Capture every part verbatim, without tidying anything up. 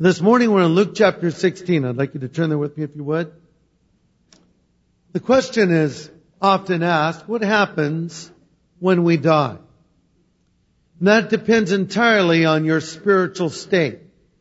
This morning we're in Luke chapter sixteen. I'd like you to turn there with me if you would. The question is often asked, what happens when we die? And that depends entirely on your spiritual state.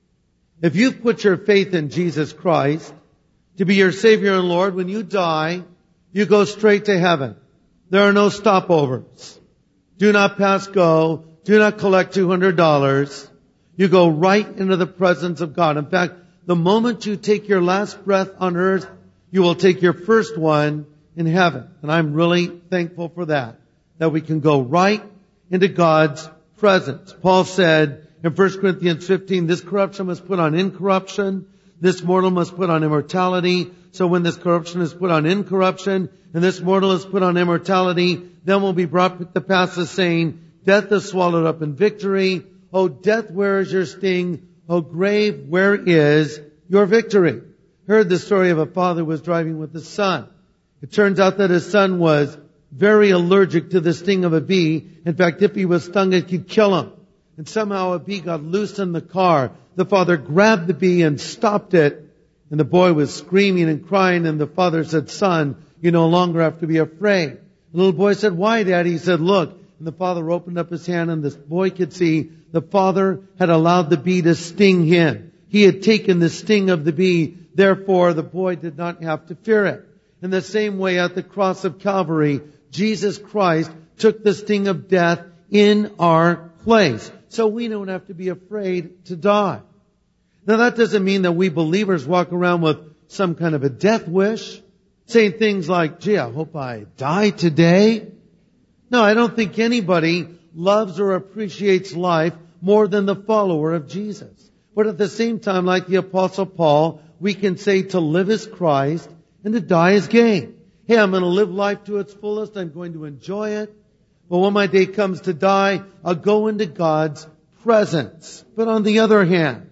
If you've put your faith in Jesus Christ to be your Savior and Lord, when you die, you go straight to heaven. There are no stopovers. Do not pass go. Do not collect two hundred dollars. You go right into the presence of God. In fact, the moment you take your last breath on earth, you will take your first one in heaven. And I'm really thankful for that, that we can go right into God's presence. Paul said in First Corinthians fifteen, this corruption must put on incorruption, this mortal must put on immortality. So when this corruption is put on incorruption, and this mortal is put on immortality, then will be brought to pass the saying, death is swallowed up in victory. O death, where is your sting? O grave, where is your victory? Heard the story of a father who was driving with his son. It turns out that his son was very allergic to the sting of a bee. In fact, if he was stung, it could kill him. And somehow a bee got loose in the car. The father grabbed the bee and stopped it. And the boy was screaming and crying. And the father said, son, you no longer have to be afraid. The little boy said, why, Daddy? He said, look. And the father opened up his hand and this boy could see the father had allowed the bee to sting him. He had taken the sting of the bee. Therefore, the boy did not have to fear it. In the same way, at the cross of Calvary, Jesus Christ took the sting of death in our place. So we don't have to be afraid to die. Now that doesn't mean that we believers walk around with some kind of a death wish, saying things like, gee, I hope I die today. No, I don't think anybody loves or appreciates life more than the follower of Jesus. But at the same time, like the Apostle Paul, we can say to live is Christ and to die is gain. Hey, I'm going to live life to its fullest. I'm going to enjoy it. But when my day comes to die, I'll go into God's presence. But on the other hand,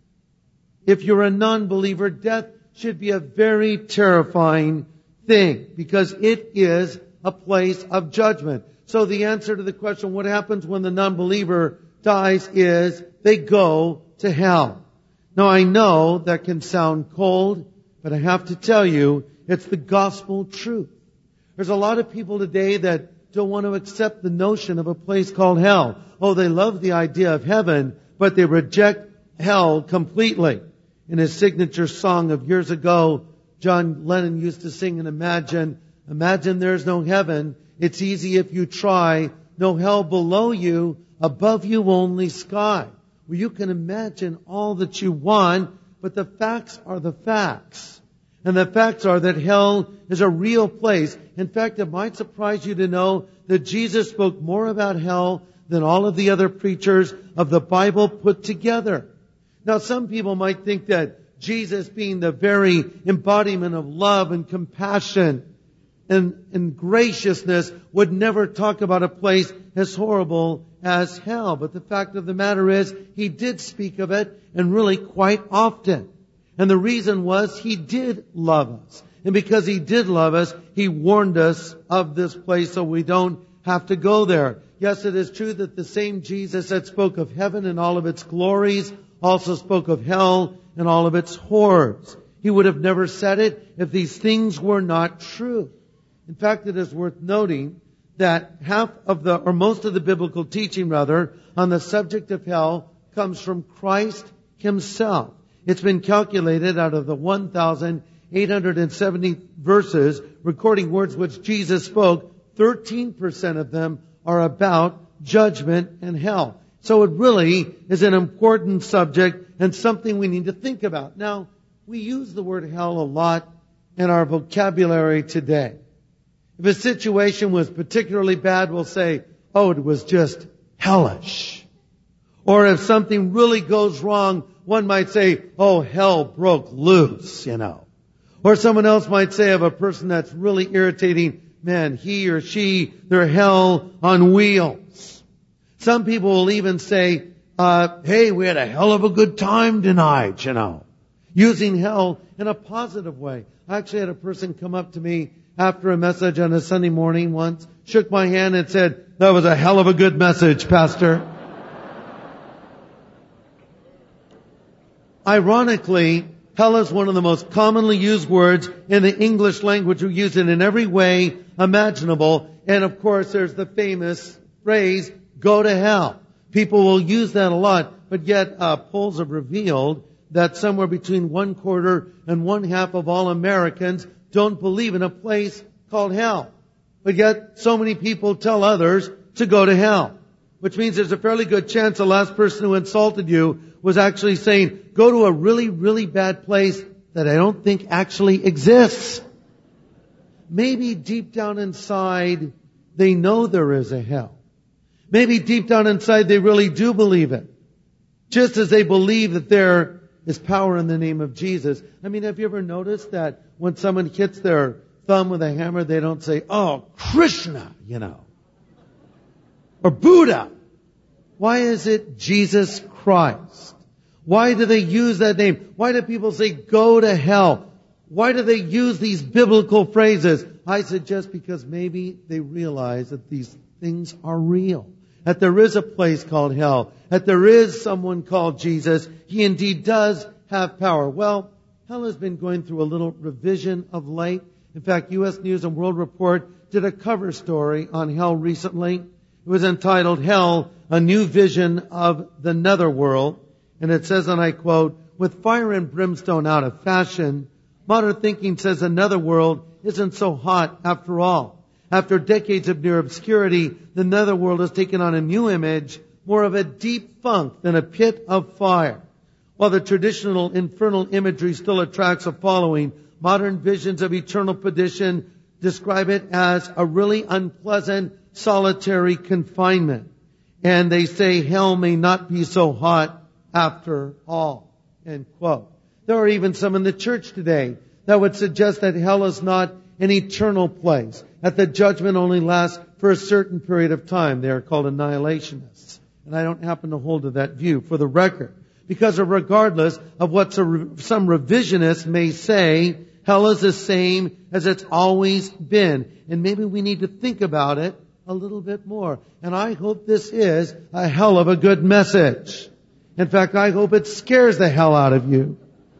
if you're a non-believer, death should be a very terrifying thing because it is a place of judgment. So the answer to the question, what happens when the non-believer dies, is they go to hell. Now I know that can sound cold, but I have to tell you, it's the gospel truth. There's a lot of people today that don't want to accept the notion of a place called hell. Oh, they love the idea of heaven, but they reject hell completely. In his signature song of years ago, John Lennon used to sing and imagine, imagine there's no heaven. It's easy if you try. No hell below you, above you only sky. Well, you can imagine all that you want, but the facts are the facts. And the facts are that hell is a real place. In fact, it might surprise you to know that Jesus spoke more about hell than all of the other preachers of the Bible put together. Now, some people might think that Jesus, being the very embodiment of love and compassion and, and graciousness, would never talk about a place as horrible as hell. But the fact of the matter is, He did speak of it, and really quite often. And the reason was He did love us. And because He did love us, He warned us of this place so we don't have to go there. Yes, it is true that the same Jesus that spoke of heaven and all of its glories also spoke of hell and all of its horrors. He would have never said it if these things were not true. In fact, it is worth noting that half of the, or most of the biblical teaching rather, on the subject of hell comes from Christ Himself. It's been calculated out of the one thousand eight hundred seventy verses recording words which Jesus spoke, thirteen percent of them are about judgment and hell. So it really is an important subject and something we need to think about. Now, we use the word hell a lot in our vocabulary today. If a situation was particularly bad, we'll say, oh, it was just hellish. Or if something really goes wrong, one might say, oh, hell broke loose, you know. Or someone else might say of a person that's really irritating, man, he or she, they're hell on wheels. Some people will even say, uh, hey, we had a hell of a good time tonight, you know. Using hell in a positive way. I actually had a person come up to me after a message on a Sunday morning once, shook my hand and said, that was a hell of a good message, Pastor. Ironically, hell is one of the most commonly used words in the English language. We use it in every way imaginable. And of course, there's the famous phrase, go to hell. People will use that a lot, but yet uh, polls have revealed that somewhere between one quarter and one half of all Americans don't believe in a place called hell. But yet, so many people tell others to go to hell. Which means there's a fairly good chance the last person who insulted you was actually saying, go to a really, really bad place that I don't think actually exists. Maybe deep down inside, they know there is a hell. Maybe deep down inside, they really do believe it. Just as they believe that there is power in the name of Jesus. I mean, have you ever noticed that when someone hits their thumb with a hammer, they don't say, oh, Krishna, you know, or Buddha? Why is it Jesus Christ? Why do they use that name? Why do people say, go to hell? Why do they use these biblical phrases? I suggest because maybe they realize that these things are real. That there is a place called hell. That there is someone called Jesus. He indeed does have power. Well, hell has been going through a little revision of late. In fact, U S News and World Report did a cover story on hell recently. It was entitled, Hell, A New Vision of the Netherworld. And it says, and I quote, with fire and brimstone out of fashion, modern thinking says the netherworld isn't so hot after all. After decades of near obscurity, the netherworld has taken on a new image, more of a deep funk than a pit of fire. While the traditional infernal imagery still attracts a following, modern visions of eternal perdition describe it as a really unpleasant, solitary confinement. And they say hell may not be so hot after all. End quote. There are even some in the church today that would suggest that hell is not an eternal place, that the judgment only lasts for a certain period of time. They are called annihilationists. And I don't happen to hold to that view for the record. Because of regardless of what some revisionists may say, hell is the same as it's always been. And maybe we need to think about it a little bit more. And I hope this is a hell of a good message. In fact, I hope it scares the hell out of you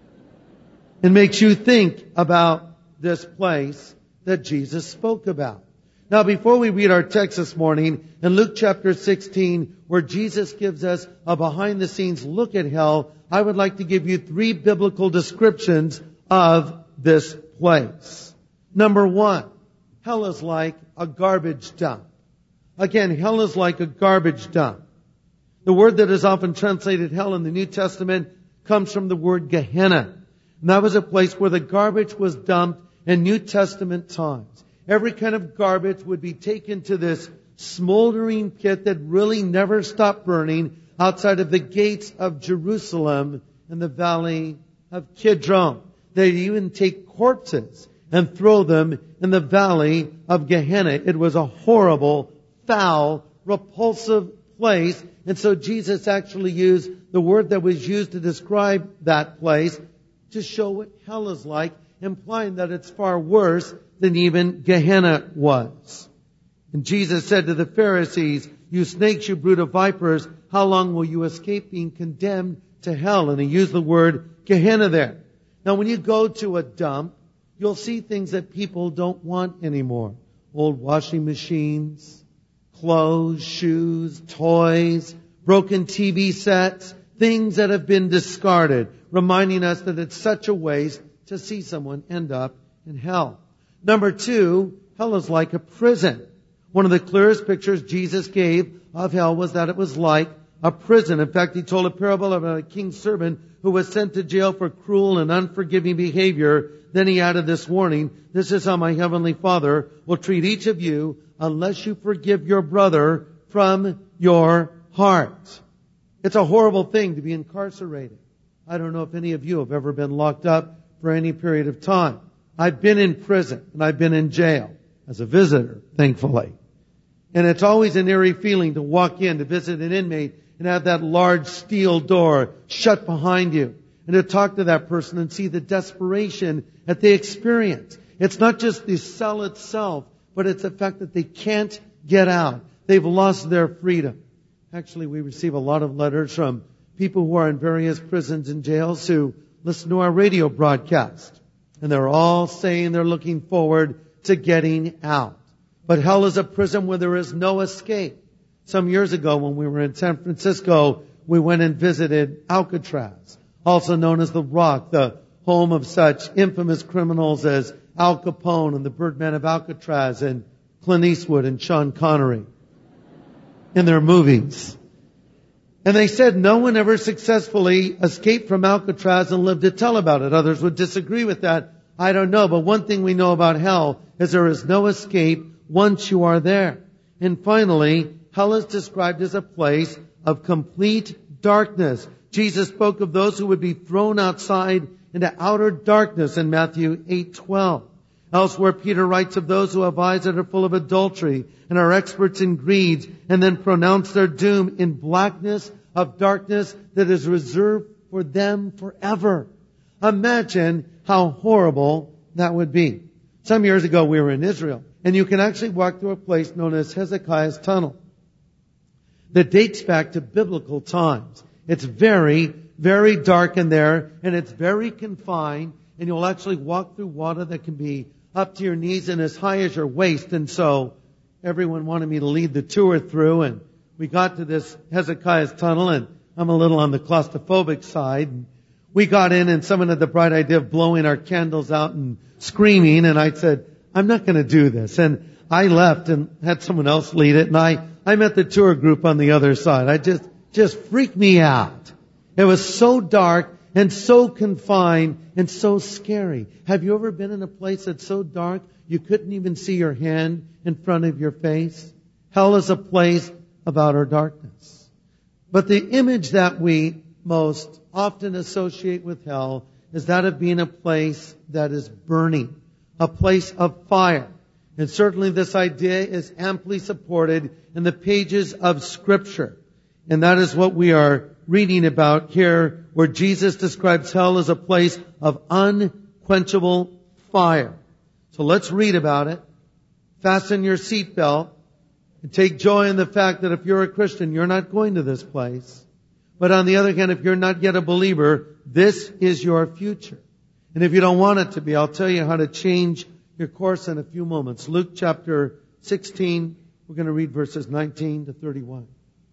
and makes you think about this place that Jesus spoke about. Now, before we read our text this morning, in Luke chapter sixteen, where Jesus gives us a behind-the-scenes look at hell, I would like to give you three biblical descriptions of this place. Number one, hell is like a garbage dump. Again, hell is like a garbage dump. The word that is often translated hell in the New Testament comes from the word Gehenna. And that was a place where the garbage was dumped in New Testament times. Every kind of garbage would be taken to this smoldering pit that really never stopped burning outside of the gates of Jerusalem in the valley of Kidron. They'd even take corpses and throw them in the valley of Gehenna. It was a horrible, foul, repulsive place. And so Jesus actually used the word that was used to describe that place to show what hell is like, implying that it's far worse than even Gehenna was. And Jesus said to the Pharisees, you snakes, you brood of vipers, how long will you escape being condemned to hell? And he used the word Gehenna there. Now, when you go to a dump, you'll see things that people don't want anymore. Old washing machines, clothes, shoes, toys, broken T V sets, things that have been discarded, reminding us that it's such a waste to see someone end up in hell. Number two, hell is like a prison. One of the clearest pictures Jesus gave of hell was that it was like a prison. In fact, he told a parable about a king's servant who was sent to jail for cruel and unforgiving behavior. Then he added this warning, this is how my heavenly Father will treat each of you unless you forgive your brother from your heart. It's a horrible thing to be incarcerated. I don't know if any of you have ever been locked up for any period of time. I've been in prison and I've been in jail as a visitor, thankfully. And it's always an eerie feeling to walk in to visit an inmate and have that large steel door shut behind you and to talk to that person and see the desperation that they experience. It's not just the cell itself, but it's the fact that they can't get out. They've lost their freedom. Actually, we receive a lot of letters from people who are in various prisons and jails who listen to our radio broadcast. And they're all saying they're looking forward to getting out. But hell is a prison where there is no escape. Some years ago when we were in San Francisco, we went and visited Alcatraz, also known as the Rock, the home of such infamous criminals as Al Capone and the Birdman of Alcatraz and Clint Eastwood and Sean Connery in their movies. And they said no one ever successfully escaped from Alcatraz and lived to tell about it. Others would disagree with that. I don't know. But one thing we know about hell is there is no escape once you are there. And finally, hell is described as a place of complete darkness. Jesus spoke of those who would be thrown outside into outer darkness in Matthew eight twelve. Elsewhere, Peter writes of those who have eyes that are full of adultery and are experts in greed and then pronounce their doom in blackness of darkness that is reserved for them forever. Imagine how horrible that would be. Some years ago, we were in Israel, and you can actually walk through a place known as Hezekiah's Tunnel that dates back to biblical times. It's very, very dark in there, and it's very confined, and you'll actually walk through water that can be up to your knees and as high as your waist. And so everyone wanted me to lead the tour through, and we got to this Hezekiah's Tunnel, and I'm a little on the claustrophobic side. And we got in, and someone had the bright idea of blowing our candles out and screaming, and I said, I'm not going to do this. And I left and had someone else lead it, and I, I met the tour group on the other side. I just, just freaked me out. It was so dark and so confined and so scary. Have you ever been in a place that's so dark you couldn't even see your hand in front of your face? Hell is a place of outer darkness. But the image that we most often associate with hell is that of being a place that is burning, a place of fire. And certainly this idea is amply supported in the pages of Scripture. And that is what we are reading about here, where Jesus describes hell as a place of unquenchable fire. So let's read about it. Fasten your seatbelt and take joy in the fact that if you're a Christian, you're not going to this place. But on the other hand, if you're not yet a believer, this is your future. And if you don't want it to be, I'll tell you how to change your course in a few moments. Luke chapter sixteen, we're going to read verses nineteen to thirty-one.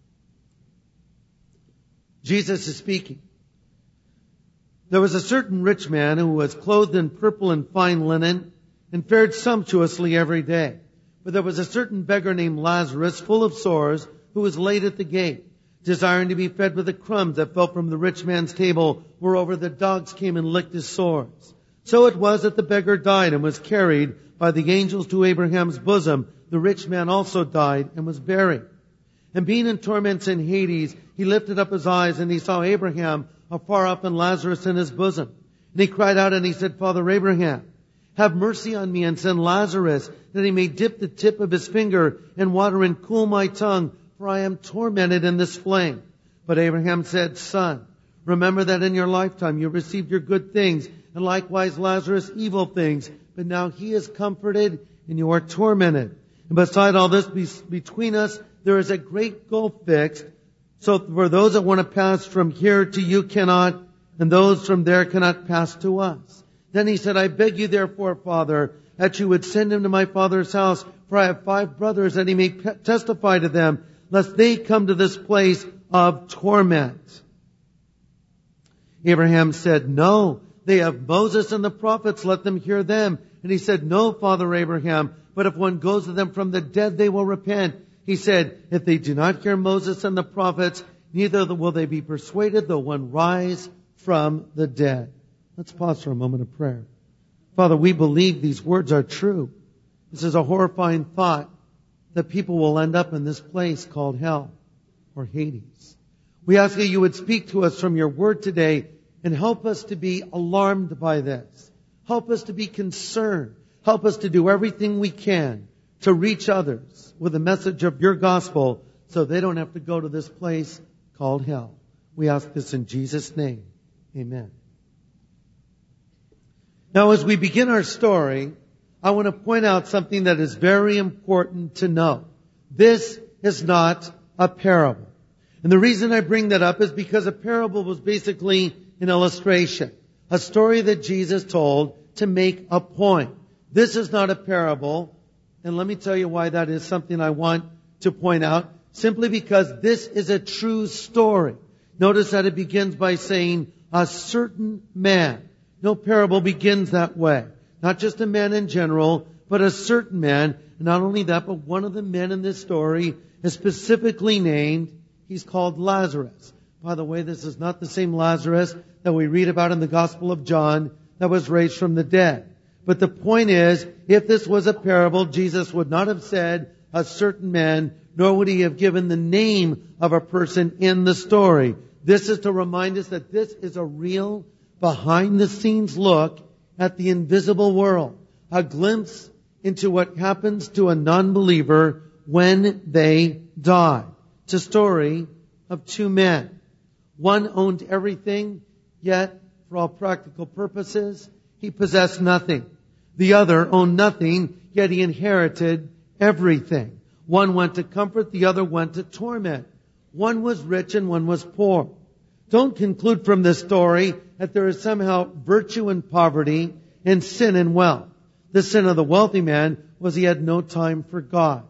Jesus is speaking. There was a certain rich man who was clothed in purple and fine linen and fared sumptuously every day. But there was a certain beggar named Lazarus, full of sores, who was laid at the gate, desiring to be fed with the crumbs that fell from the rich man's table. Moreover, the dogs came and licked his sores. So it was that the beggar died and was carried by the angels to Abraham's bosom. The rich man also died and was buried. And being in torments in Hades, he lifted up his eyes and he saw Abraham afar off and Lazarus in his bosom. And he cried out and he said, Father Abraham, have mercy on me and send Lazarus that he may dip the tip of his finger in water and cool my tongue, for I am tormented in this flame. But Abraham said, Son, remember that in your lifetime you received your good things, and likewise Lazarus evil things. But now he is comforted and you are tormented. And beside all this, between us, there is a great gulf fixed. So for those that want to pass from here to you cannot, and those from there cannot pass to us. Then he said, I beg you therefore, Father, that you would send him to my father's house, for I have five brothers, that he may testify to them, lest they come to this place of torment. Abraham said, No, they have Moses and the prophets, let them hear them. And he said, No, Father Abraham, but if one goes to them from the dead, they will repent. He said, If they do not hear Moses and the prophets, neither will they be persuaded, though one rise from the dead. Let's pause for a moment of prayer. Father, we believe these words are true. This is a horrifying thought that people will end up in this place called hell or Hades. We ask that you would speak to us from your word today and help us to be alarmed by this. Help us to be concerned. Help us to do everything we can to reach others with the message of your gospel so they don't have to go to this place called hell. We ask this in Jesus' name. Amen. Now, as we begin our story, I want to point out something that is very important to know. This is not a parable. And the reason I bring that up is because a parable was basically an illustration, a story that Jesus told to make a point. This is not a parable, and let me tell you why that is something I want to point out, simply because this is a true story. Notice that it begins by saying, a certain man. No parable begins that way. Not just a man in general, but a certain man. And not only that, but one of the men in this story is specifically named. He's called Lazarus. By the way, this is not the same Lazarus that we read about in the Gospel of John that was raised from the dead. But the point is, if this was a parable, Jesus would not have said a certain man, nor would he have given the name of a person in the story. This is to remind us that this is a real, behind-the-scenes look at the invisible world. A glimpse into what happens to a non-believer when they die. It's a story of two men. One owned everything, yet, for all practical purposes, he possessed nothing. The other owned nothing, yet he inherited everything. One went to comfort, the other went to torment. One was rich and one was poor. Don't conclude from this story that there is somehow virtue in poverty and sin in wealth. The sin of the wealthy man was he had no time for God.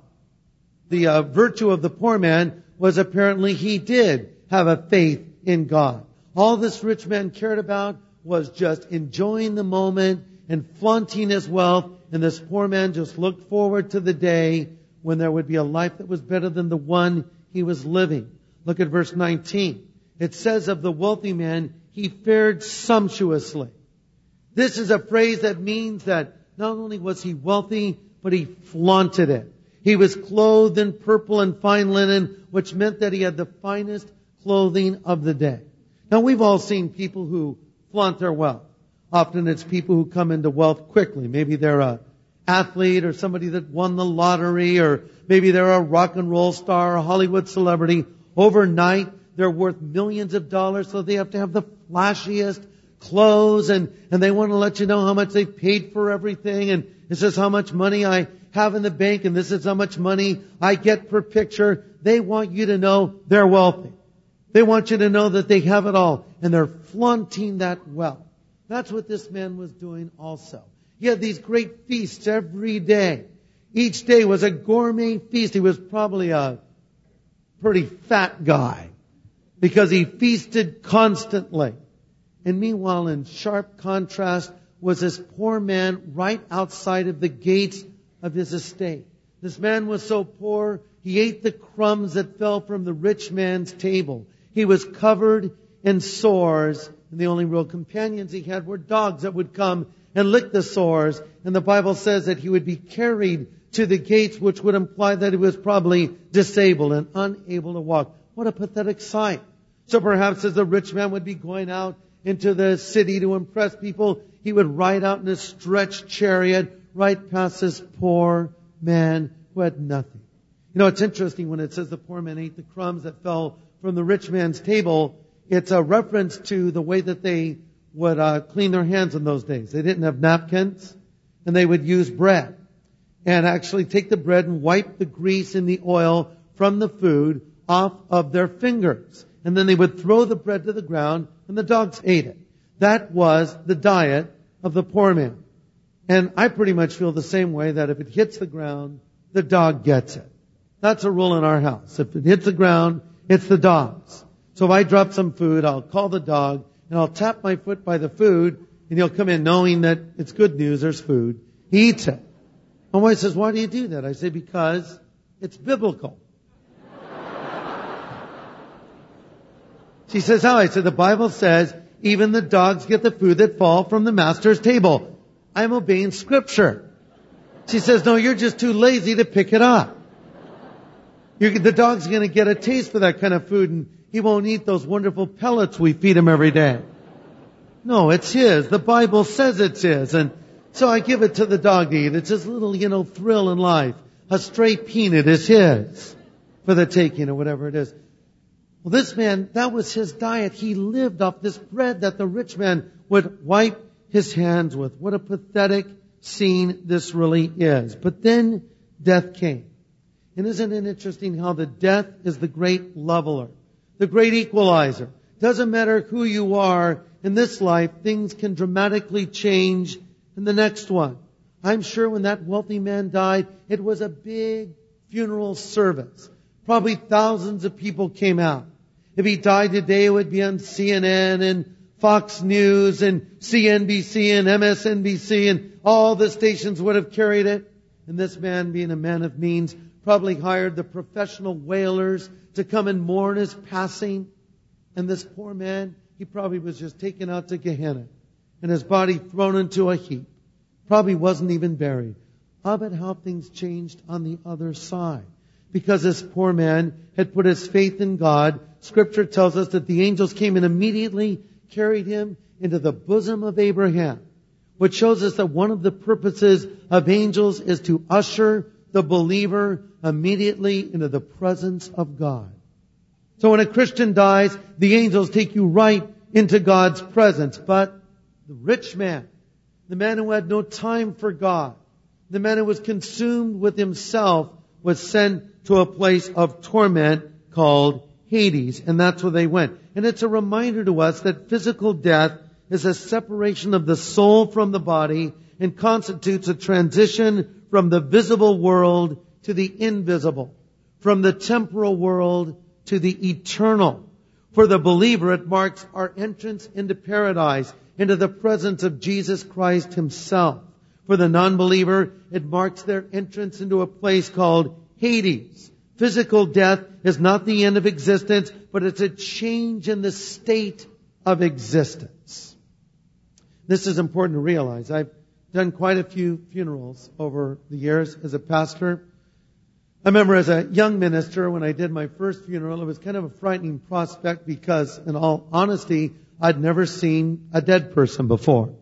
The uh, virtue of the poor man was apparently he did have a faith in God. All this rich man cared about was just enjoying the moment and flaunting his wealth, and this poor man just looked forward to the day when there would be a life that was better than the one he was living. Look at verse nineteen. It says of the wealthy man, he fared sumptuously. This is a phrase that means that not only was he wealthy, but he flaunted it. He was clothed in purple and fine linen, which meant that he had the finest clothing of the day. Now, we've all seen people who flaunt their wealth. Often it's people who come into wealth quickly. Maybe they're a athlete or somebody that won the lottery, or maybe they're a rock and roll star, a Hollywood celebrity. Overnight, they're worth millions of dollars, so they have to have the flashiest clothes, and, and they want to let you know how much they paid for everything, and this is how much money I have in the bank, and this is how much money I get per picture. They want you to know they're wealthy. They want you to know that they have it all, and they're flaunting that wealth. That's what this man was doing also. He had these great feasts every day. Each day was a gourmet feast. He was probably a pretty fat guy because he feasted constantly. And meanwhile, in sharp contrast, was this poor man right outside of the gates of his estate. This man was so poor, he ate the crumbs that fell from the rich man's table. He was covered in sores, and the only real companions he had were dogs that would come and lick the sores. And the Bible says that he would be carried to the gates, which would imply that he was probably disabled and unable to walk. What a pathetic sight. So perhaps as the rich man would be going out into the city to impress people, he would ride out in a stretched chariot right past this poor man who had nothing. You know, it's interesting when it says the poor man ate the crumbs that fell from the rich man's table. It's a reference to the way that they would uh, clean their hands in those days. They didn't have napkins, and they would use bread and actually take the bread and wipe the grease and the oil from the food off of their fingers. And then they would throw the bread to the ground, and the dogs ate it. That was the diet of the poor man. And I pretty much feel the same way, that if it hits the ground, the dog gets it. That's a rule in our house. If it hits the ground, it's the dog's. So if I drop some food, I'll call the dog, and I'll tap my foot by the food, and he'll come in knowing that it's good news, there's food. He eats it. My wife says, why do you do that? I say, because it's biblical. She says, how? I said, the Bible says, even the dogs get the food that fall from the master's table. I'm obeying Scripture. She says, no, you're just too lazy to pick it up. You're, the dog's going to get a taste for that kind of food, and he won't eat those wonderful pellets we feed him every day. No, it's his. The Bible says it's his. And so I give it to the dog to eat. It's his little, you know, thrill in life. A stray peanut is his for the taking, or whatever it is. Well, this man, that was his diet. He lived off this bread that the rich man would wipe his hands with. What a pathetic scene this really is. But then death came. And isn't it interesting how the death is the great leveler? the great equalizer. Doesn't matter who you are in this life, things can dramatically change in the next one. I'm sure when that wealthy man died, it was a big funeral service. Probably thousands of people came out. If he died today, it would be on C N N and Fox News and C N B C and M S N B C, and all the stations would have carried it. And this man, being a man of means, probably hired the professional wailers to come and mourn his passing. And this poor man, he probably was just taken out to Gehenna and his body thrown into a heap. Probably wasn't even buried. How about how things changed on the other side? Because this poor man had put his faith in God, Scripture tells us that the angels came and immediately carried him into the bosom of Abraham, which shows us that one of the purposes of angels is to usher the believer immediately into the presence of God. So when a Christian dies, the angels take you right into God's presence. But the rich man, the man who had no time for God, the man who was consumed with himself, was sent to a place of torment called Hades. And that's where they went. And it's a reminder to us that physical death is a separation of the soul from the body and constitutes a transition from the visible world to the invisible, from the temporal world to the eternal. For the believer, it marks our entrance into paradise, into the presence of Jesus Christ Himself. For the non-believer, it marks their entrance into a place called Hades. Physical death is not the end of existence, but it's a change in the state of existence. This is important to realize. I've done quite a few funerals over the years as a pastor. I remember as a young minister, when I did my first funeral, it was kind of a frightening prospect because, in all honesty, I'd never seen a dead person before.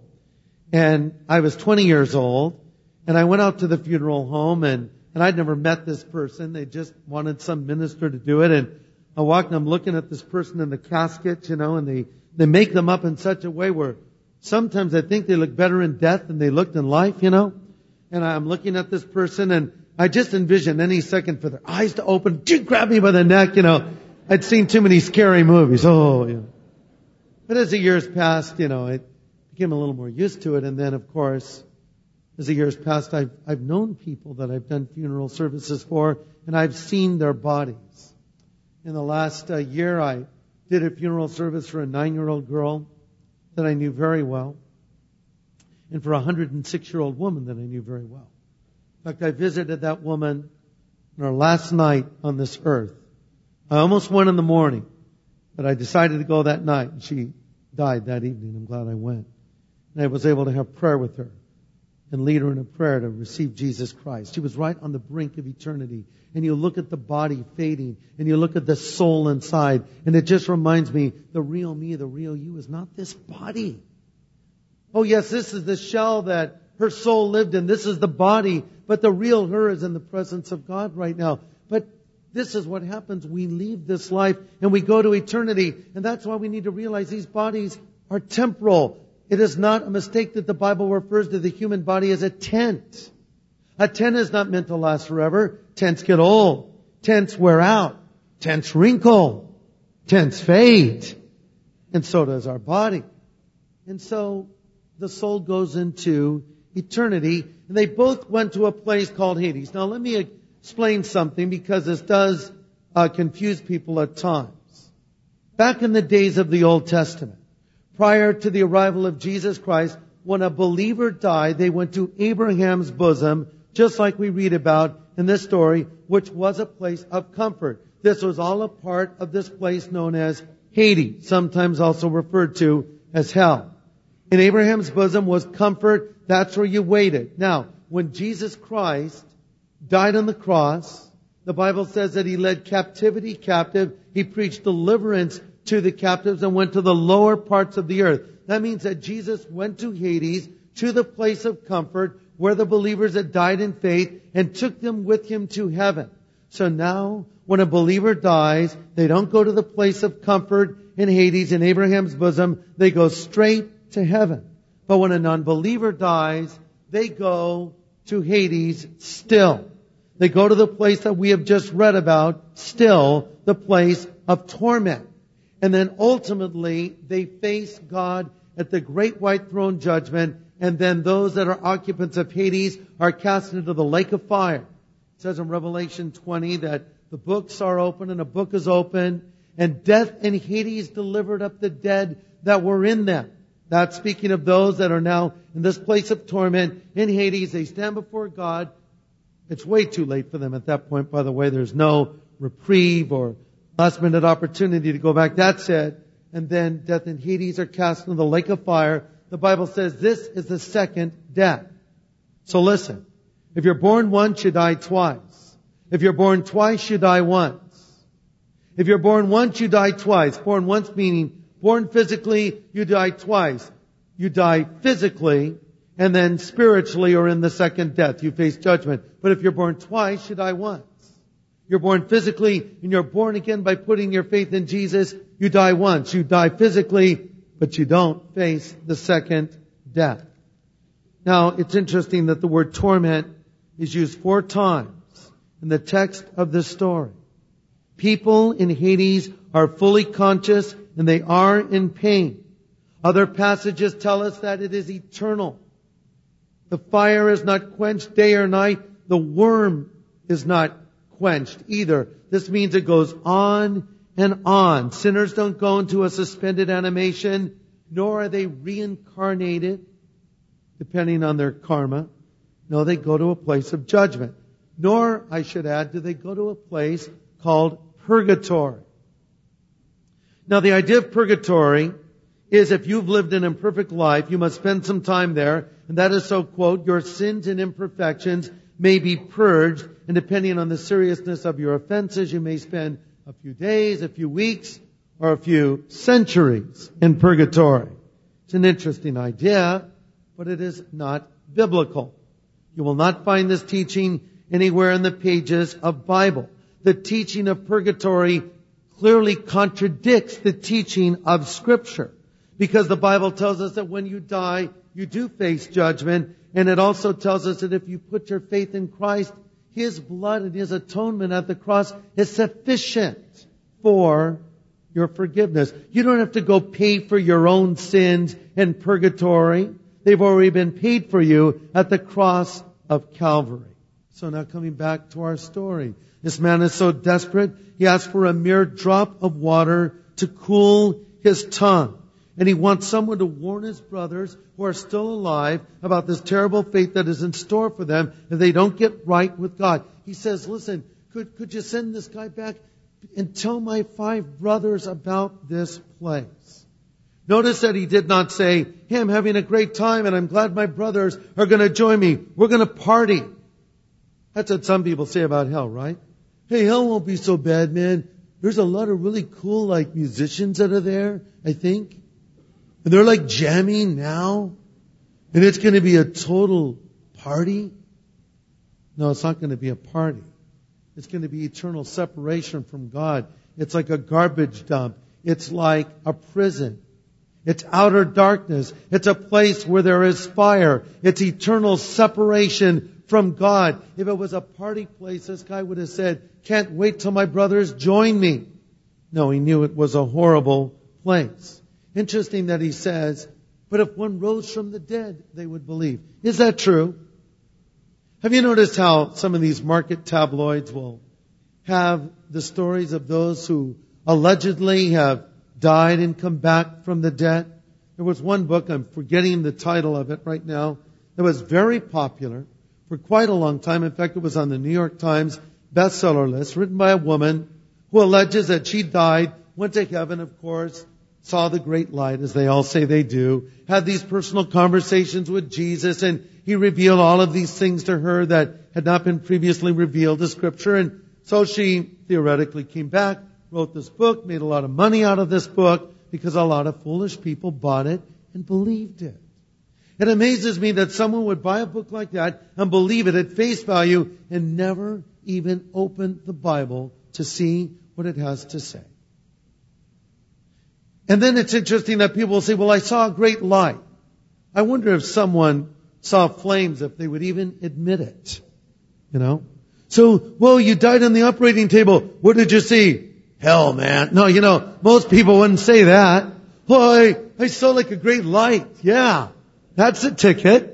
And I was twenty years old, and I went out to the funeral home, and, and I'd never met this person. They just wanted some minister to do it. And I walked and I'm looking at this person in the casket, you know, and they, they make them up in such a way where sometimes I think they look better in death than they looked in life, you know. And I'm looking at this person, and I just envisioned any second for their eyes to open, grab me by the neck, you know. I'd seen too many scary movies. Oh, you know. But as the years passed, you know, I became a little more used to it. And then, of course, as the years passed, I've, I've known people that I've done funeral services for, and I've seen their bodies. In the last uh, year, I did a funeral service for a nine-year-old girl that I knew very well, and for a one hundred six-year-old woman that I knew very well. In fact, I visited that woman on her last night on this earth. I almost went in the morning, but I decided to go that night, and she died that evening. I'm glad I went. And I was able to have prayer with her and lead her in a prayer to receive Jesus Christ. She was right on the brink of eternity. And you look at the body fading, and you look at the soul inside, and it just reminds me, the real me, the real you is not this body. Oh yes, this is the shell that her soul lived in. This is the body, but the real her is in the presence of God right now. But this is what happens. We leave this life and we go to eternity. And that's why we need to realize these bodies are temporal. It is not a mistake that the Bible refers to the human body as a tent. A tent is not meant to last forever. Tents get old. Tents wear out. Tents wrinkle. Tents fade. And so does our body. And so the soul goes into eternity. And they both went to a place called Hades. Now let me explain something, because this does uh, confuse people at times. Back in the days of the Old Testament, prior to the arrival of Jesus Christ, when a believer died, they went to Abraham's bosom, just like we read about in this story, which was a place of comfort. This was all a part of this place known as Hades, sometimes also referred to as hell. In Abraham's bosom was comfort. That's where you waited. Now, when Jesus Christ died on the cross, the Bible says that He led captivity captive. He preached deliverance to the captives and went to the lower parts of the earth. That means that Jesus went to Hades, to the place of comfort, where the believers had died in faith, and took them with Him to heaven. So now, when a believer dies, they don't go to the place of comfort in Hades, in Abraham's bosom. They go straight to heaven. But when a non-believer dies, they go to Hades still. They go to the place that we have just read about, still, the place of torment. And then ultimately, they face God at the great white throne judgment. And then those that are occupants of Hades are cast into the lake of fire. It says in Revelation twenty that the books are open and a book is open. And death and Hades delivered up the dead that were in them. That's speaking of those that are now in this place of torment in Hades. They stand before God. It's way too late for them at that point, by the way. There's no reprieve or last minute opportunity to go back. That's it. And then death and Hades are cast into the lake of fire. The Bible says this is the second death. So listen. If you're born once, you die twice. If you're born twice, you die once. If you're born once, you die twice. Born once meaning born physically, you die twice. You die physically, and then spiritually or in the second death, you face judgment. But if you're born twice, you die once. You're born physically, and you're born again by putting your faith in Jesus, you die once. You die physically, but you don't face the second death. Now, it's interesting that the word torment is used four times in the text of this story. People in Hades are fully conscious and they are in pain. Other passages tell us that it is eternal. The fire is not quenched day or night. The worm is not quenched either. This means it goes on and on. Sinners don't go into a suspended animation, nor are they reincarnated, depending on their karma. No, they go to a place of judgment. Nor, I should add, do they go to a place called purgatory. Now, the idea of purgatory is if you've lived an imperfect life, you must spend some time there, and that is so, quote, your sins and imperfections may be purged, and depending on the seriousness of your offenses, you may spend a few days, a few weeks, or a few centuries in purgatory. It's an interesting idea, but it is not biblical. You will not find this teaching anywhere in the pages of Bible. The teaching of purgatory clearly contradicts the teaching of Scripture, because the Bible tells us that when you die, you do face judgment, and it also tells us that if you put your faith in Christ, His blood and His atonement at the cross is sufficient for your forgiveness. You don't have to go pay for your own sins in purgatory. They've already been paid for you at the cross of Calvary. So now coming back to our story. This man is so desperate, he asks for a mere drop of water to cool his tongue. And he wants someone to warn his brothers who are still alive about this terrible fate that is in store for them if they don't get right with God. He says, listen, could, could you send this guy back and tell my five brothers about this place? Notice that he did not say, hey, I'm having a great time and I'm glad my brothers are going to join me. We're going to party. That's what some people say about hell, right? Hey, hell won't be so bad, man. There's a lot of really cool, like, musicians that are there, I think. And they're, like, jamming now. And it's going to be a total party. No, it's not going to be a party. It's going to be eternal separation from God. It's like a garbage dump. It's like a prison. It's outer darkness. It's a place where there is fire. It's eternal separation from God. If it was a party place, this guy would have said, can't wait till my brothers join me. No, he knew it was a horrible place. Interesting that he says, but if one rose from the dead, they would believe. Is that true? Have you noticed how some of these market tabloids will have the stories of those who allegedly have died and come back from the dead? There was one book, I'm forgetting the title of it right now, that was very popular for quite a long time. In fact, it was on the New York Times bestseller list, written by a woman who alleges that she died, went to heaven, of course, saw the great light, as they all say they do, had these personal conversations with Jesus, and He revealed all of these things to her that had not been previously revealed to Scripture. And so she theoretically came back, wrote this book, made a lot of money out of this book, because a lot of foolish people bought it and believed it. It amazes me that someone would buy a book like that and believe it at face value and never even open the Bible to see what it has to say. And then it's interesting that people will say, well, I saw a great light. I wonder if someone saw flames, if they would even admit it. You know? So, well, you died on the operating table. What did you see? hell, man. No, you know, most people wouldn't say that. Oh, I, I saw like a great light. Yeah, that's a ticket.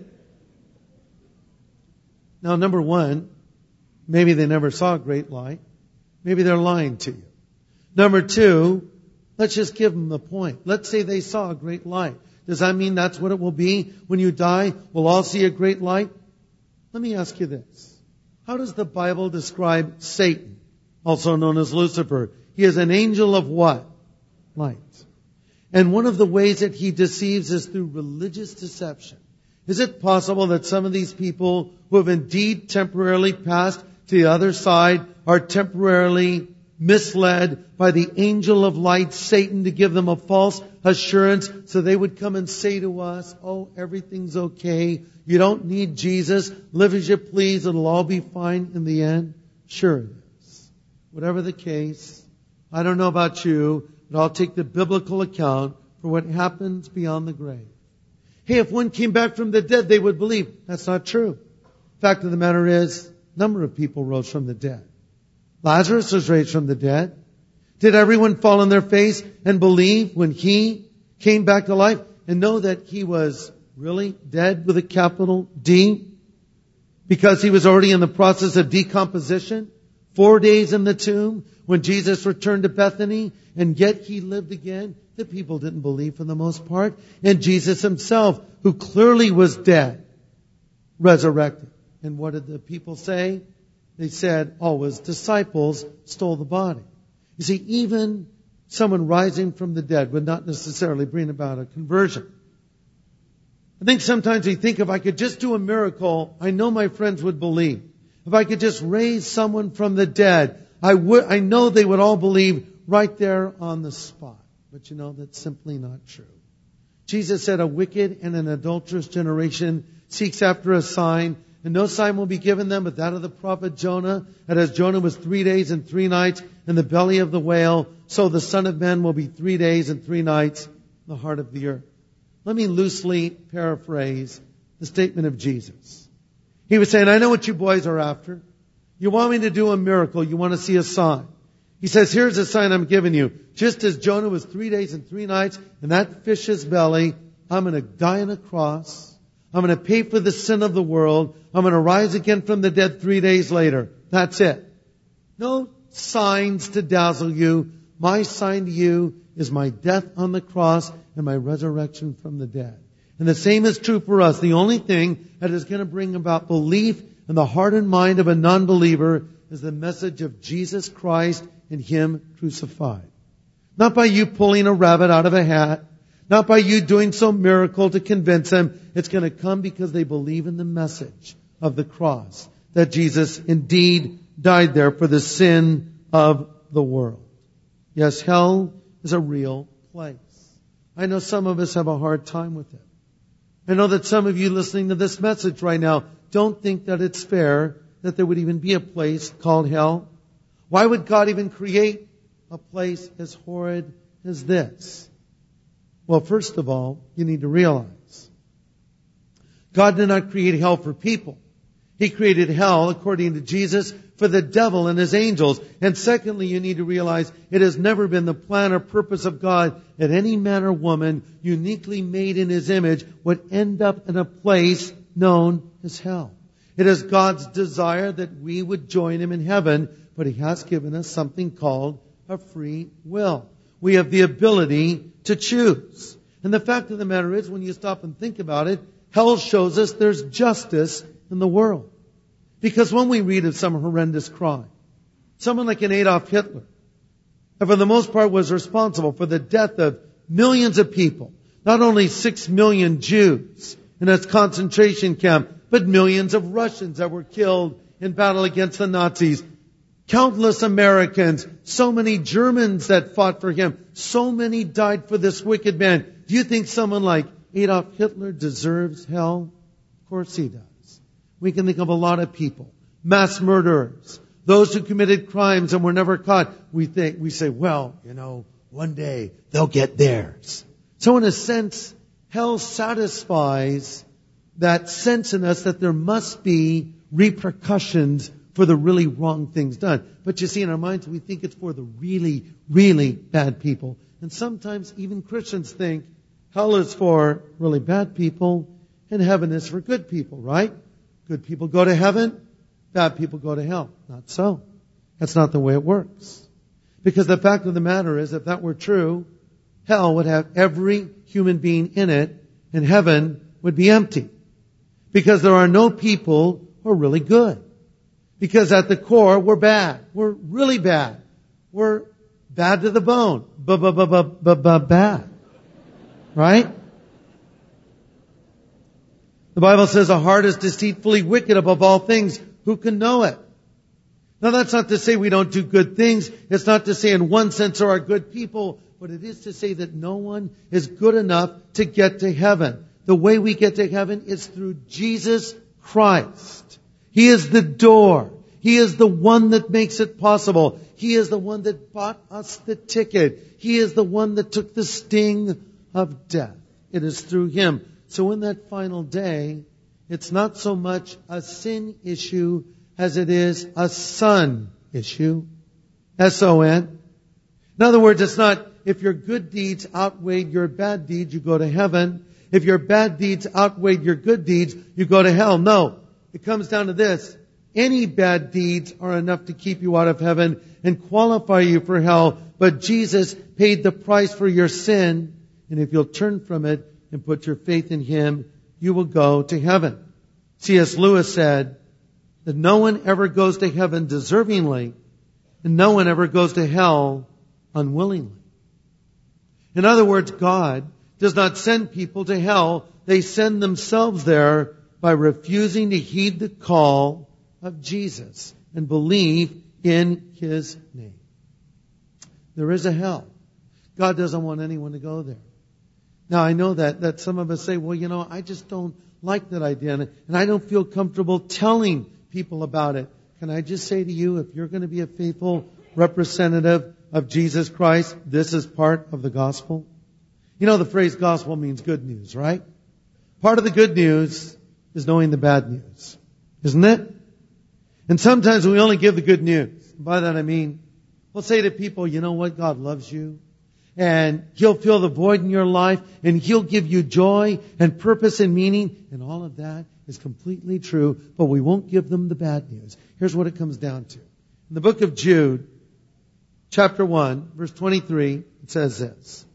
Now, number one, maybe they never saw a great light. Maybe they're lying to you. Number two, let's just give them the point. Let's say they saw a great light. Does that mean that's what it will be when you die? We'll all see a great light? Let me ask you this. How does the Bible describe Satan, also known as Lucifer? He is an angel of what? Light. And one of the ways that he deceives is through religious deception. Is it possible that some of these people who have indeed temporarily passed to the other side are temporarily misled by the angel of light, Satan, to give them a false assurance so they would come and say to us, oh, everything's okay. You don't need Jesus. Live as you please. It'll all be fine in the end. Sure it is. Whatever the case, I don't know about you, but I'll take the biblical account for what happens beyond the grave. Hey, if one came back from the dead, they would believe. That's not true. Fact of the matter is, a number of people rose from the dead. Lazarus was raised from the dead. Did everyone fall on their face and believe when he came back to life and know that he was really dead with a capital D? Because he was already in the process of decomposition. Four days in the tomb when Jesus returned to Bethany, and yet he lived again. The people didn't believe for the most part. And Jesus himself, who clearly was dead, resurrected. And what did the people say? They said, oh, his disciples stole the body. You see, even someone rising from the dead would not necessarily bring about a conversion. I think sometimes we think if I could just do a miracle, I know my friends would believe. If I could just raise someone from the dead, I would, I know they would all believe right there on the spot. But you know, that's simply not true. Jesus said a wicked and an adulterous generation seeks after a sign, and no sign will be given them but that of the prophet Jonah. And as Jonah was three days and three nights in the belly of the whale, so the Son of Man will be three days and three nights in the heart of the earth. Let me loosely paraphrase the statement of Jesus. He was saying, I know what you boys are after. You want me to do a miracle. You want to see a sign. He says, here's a sign I'm giving you. Just as Jonah was three days and three nights in that fish's belly, I'm going to die on a cross. I'm going to pay for the sin of the world. I'm going to rise again from the dead three days later. That's it. No signs to dazzle you. My sign to you is my death on the cross and my resurrection from the dead. And the same is true for us. The only thing that is going to bring about belief in the heart and mind of a non-believer is the message of Jesus Christ and Him crucified. Not by you pulling a rabbit out of a hat. Not by you doing some miracle to convince them. It's going to come because they believe in the message of the cross. That Jesus indeed died there for the sin of the world. Yes, hell is a real place. I know some of us have a hard time with it. I know that some of you listening to this message right now don't think that it's fair that there would even be a place called hell. Why would God even create a place as horrid as this? Well, first of all, you need to realize God did not create hell for people. He created hell, according to Jesus, for the devil and his angels. And secondly, you need to realize it has never been the plan or purpose of God that any man or woman uniquely made in His image would end up in a place known as hell. It is God's desire that we would join Him in heaven, but He has given us something called a free will. We have the ability to choose. And the fact of the matter is, when you stop and think about it, hell shows us there's justice in the world. Because when we read of some horrendous crime, someone like an Adolf Hitler, and for the most part was responsible for the death of millions of people, not only six million Jews in a concentration camp, but millions of Russians that were killed in battle against the Nazis, countless Americans, so many Germans that fought for him, so many died for this wicked man. Do you think someone like Adolf Hitler deserves hell? Of course he does. We can think of a lot of people, mass murderers, those who committed crimes and were never caught. We think, we say, well, you know, one day they'll get theirs. So in a sense, hell satisfies that sense in us that there must be repercussions for the really wrong things done. But you see, in our minds, we think it's for the really, really bad people. And sometimes even Christians think hell is for really bad people and heaven is for good people, right? Good people go to heaven, bad people go to hell. Not so. That's not the way it works. Because the fact of the matter is, if that were true, hell would have every human being in it, and heaven would be empty. Because there are no people who are really good. Because at the core, we're bad. We're really bad. We're bad to the bone. B-b-b-b-b-bad. Right? The Bible says a heart is deceitfully wicked above all things. Who can know it? Now that's not to say we don't do good things. It's not to say in one sense there are good people. But it is to say that no one is good enough to get to heaven. The way we get to heaven is through Jesus Christ. He is the door. He is the one that makes it possible. He is the one that bought us the ticket. He is the one that took the sting of death. It is through Him. So in that final day, it's not so much a sin issue as it is a son issue. S O N. In other words, it's not if your good deeds outweighed your bad deeds, you go to heaven. If your bad deeds outweighed your good deeds, you go to hell. No. It comes down to this. Any bad deeds are enough to keep you out of heaven and qualify you for hell. But Jesus paid the price for your sin. And if you'll turn from it and put your faith in Him, you will go to heaven. C S Lewis said that no one ever goes to heaven deservingly, and no one ever goes to hell unwillingly. In other words, God does not send people to hell. They send themselves there by refusing to heed the call of Jesus and believe in His name. There is a hell. God doesn't want anyone to go there. Now, I know that, that some of us say, well, you know, I just don't like that idea, and, and I don't feel comfortable telling people about it. Can I just say to you, if you're going to be a faithful representative of Jesus Christ, this is part of the gospel. You know, the phrase gospel means good news, right? Part of the good news is knowing the bad news, isn't it? And sometimes we only give the good news. By that I mean, we'll say to people, you know what? God loves you. And He'll fill the void in your life. And He'll give you joy and purpose and meaning. And all of that is completely true. But we won't give them the bad news. Here's what it comes down to. In the book of Jude, chapter one, verse twenty-three, it says this.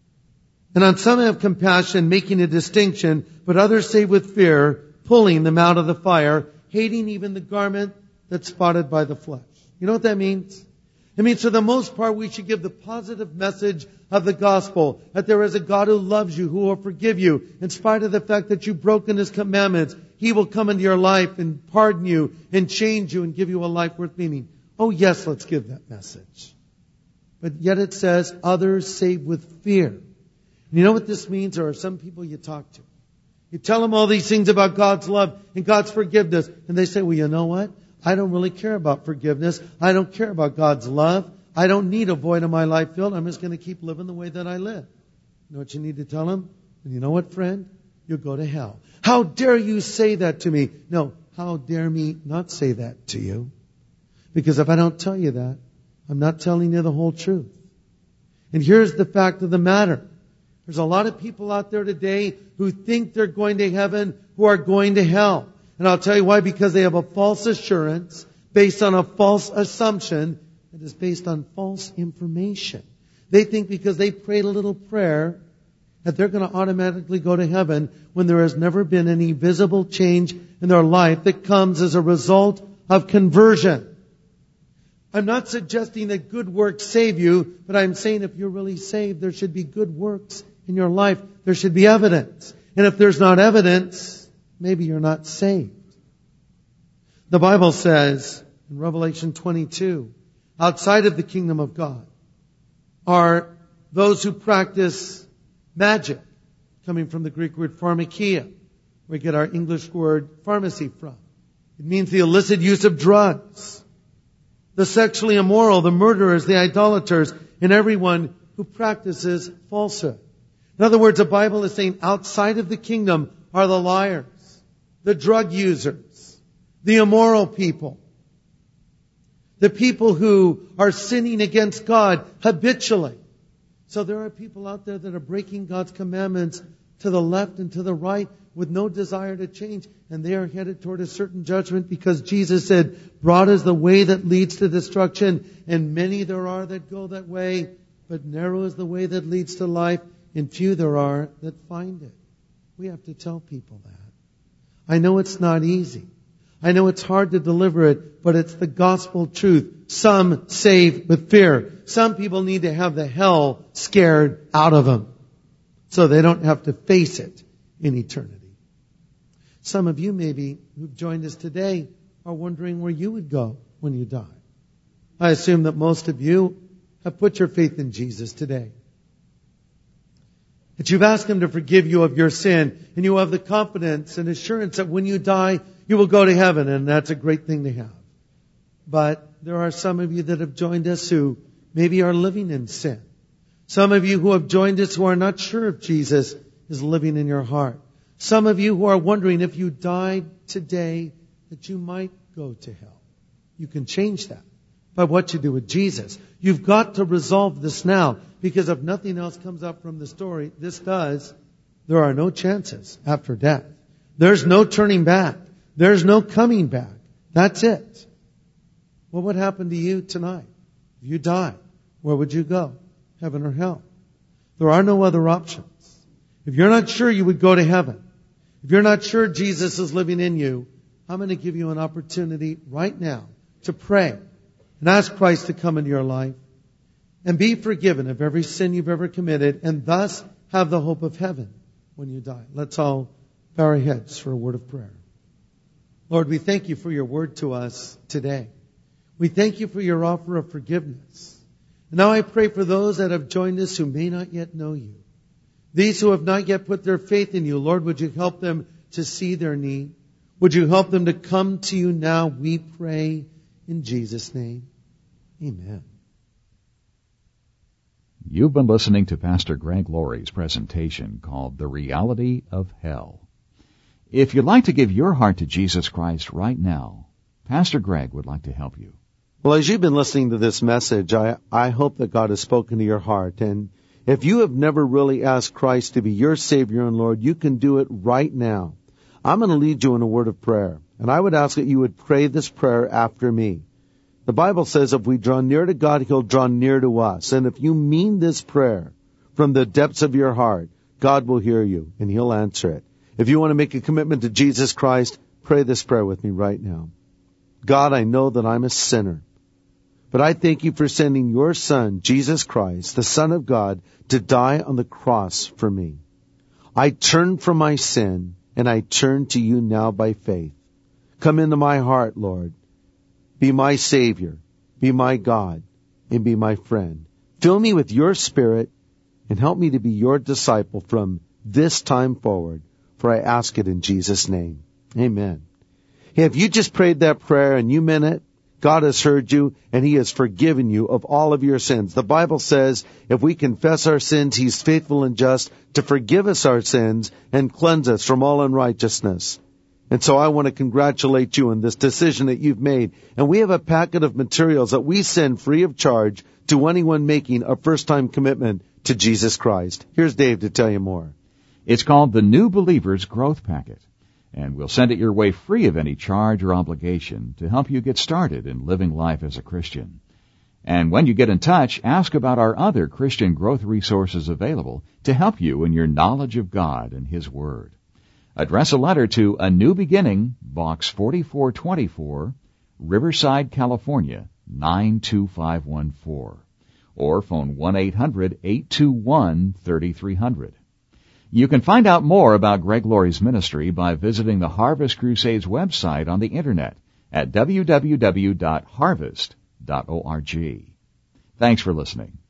And on some have compassion, making a distinction, but others save with fear, pulling them out of the fire, hating even the garment that's spotted by the flesh. You know what that means? It means for the most part we should give the positive message of the gospel, that there is a God who loves you, who will forgive you, in spite of the fact that you've broken His commandments. He will come into your life and pardon you and change you and give you a life worth meaning. Oh yes, let's give that message. But yet it says, others save with fear. And you know what this means? There are some people you talk to. You tell them all these things about God's love and God's forgiveness. And they say, well, you know what? I don't really care about forgiveness. I don't care about God's love. I don't need a void in my life filled. I'm just going to keep living the way that I live. You know what you need to tell them? And you know what, friend? You'll go to hell. How dare you say that to me? No, how dare me not say that to you? Because if I don't tell you that, I'm not telling you the whole truth. And here's the fact of the matter. There's a lot of people out there today who think they're going to heaven who are going to hell. And I'll tell you why. Because they have a false assurance based on a false assumption that is based on false information. They think because they prayed a little prayer that they're going to automatically go to heaven when there has never been any visible change in their life that comes as a result of conversion. I'm not suggesting that good works save you, but I'm saying if you're really saved, there should be good works in your life. There should be evidence. And if there's not evidence, maybe you're not saved. The Bible says in Revelation twenty-two, outside of the kingdom of God are those who practice magic, coming from the Greek word pharmakia, where we get our English word pharmacy from. It means the illicit use of drugs. The sexually immoral, the murderers, the idolaters, and everyone who practices falsehood. In other words, the Bible is saying outside of the kingdom are the liars, the drug users, the immoral people, The people who are sinning against God habitually. So there are people out there that are breaking God's commandments to the left and to the right with no desire to change. And they are headed toward a certain judgment because Jesus said, broad is the way that leads to destruction, and many there are that go that way. But narrow is the way that leads to life, and few there are that find it. We have to tell people that. I know it's not easy. I know it's hard to deliver it, but it's the gospel truth. Some save with fear. Some people need to have the hell scared out of them so they don't have to face it in eternity. Some of you maybe who've joined us today are wondering where you would go when you die. I assume that most of you have put your faith in Jesus today. That you've asked Him to forgive you of your sin, and you have the confidence and assurance that when you die, you will go to heaven, and that's a great thing to have. But there are some of you that have joined us who maybe are living in sin. Some of you who have joined us who are not sure if Jesus is living in your heart. Some of you who are wondering if you died today that you might go to hell. You can change that by what you do with Jesus. You've got to resolve this now, because if nothing else comes up from the story, this does. There are no chances after death. There's no turning back. There's no coming back. That's it. What would happen to you tonight? If you died, where would you go? Heaven or hell? There are no other options. If you're not sure you would go to heaven, if you're not sure Jesus is living in you, I'm going to give you an opportunity right now to pray and ask Christ to come into your life and be forgiven of every sin you've ever committed, and thus have the hope of heaven when you die. Let's all bow our heads for a word of prayer. Lord, we thank you for your word to us today. We thank you for your offer of forgiveness. And now I pray for those that have joined us who may not yet know you. These who have not yet put their faith in you, Lord, would you help them to see their need? Would you help them to come to you now, we pray in Jesus' name. Amen. You've been listening to Pastor Greg Laurie's presentation called The Reality of Hell. If you'd like to give your heart to Jesus Christ right now, Pastor Greg would like to help you. Well, as you've been listening to this message, I, I hope that God has spoken to your heart. And if you have never really asked Christ to be your Savior and Lord, you can do it right now. I'm going to lead you in a word of prayer. And I would ask that you would pray this prayer after me. The Bible says if we draw near to God, He'll draw near to us. And if you mean this prayer from the depths of your heart, God will hear you and He'll answer it. If you want to make a commitment to Jesus Christ, pray this prayer with me right now. God, I know that I'm a sinner, but I thank you for sending your Son, Jesus Christ, the Son of God, to die on the cross for me. I turn from my sin, and I turn to you now by faith. Come into my heart, Lord. Be my Savior, be my God, and be my friend. Fill me with your Spirit, and help me to be your disciple from this time forward, for I ask it in Jesus' name. Amen. Hey, if you just prayed that prayer and you meant it, God has heard you, and He has forgiven you of all of your sins. The Bible says if we confess our sins, He's faithful and just to forgive us our sins and cleanse us from all unrighteousness. And so I want to congratulate you on this decision that you've made. And we have a packet of materials that we send free of charge to anyone making a first-time commitment to Jesus Christ. Here's Dave to tell you more. It's called the New Believer's Growth Packet, and we'll send it your way free of any charge or obligation to help you get started in living life as a Christian. And when you get in touch, ask about our other Christian growth resources available to help you in your knowledge of God and His Word. Address a letter to A New Beginning, Box forty-four twenty-four, Riverside, California, nine two five one four. Or phone one eight hundred eight two one three three zero zero. You can find out more about Greg Laurie's ministry by visiting the Harvest Crusades website on the Internet at w w w dot harvest dot org. Thanks for listening.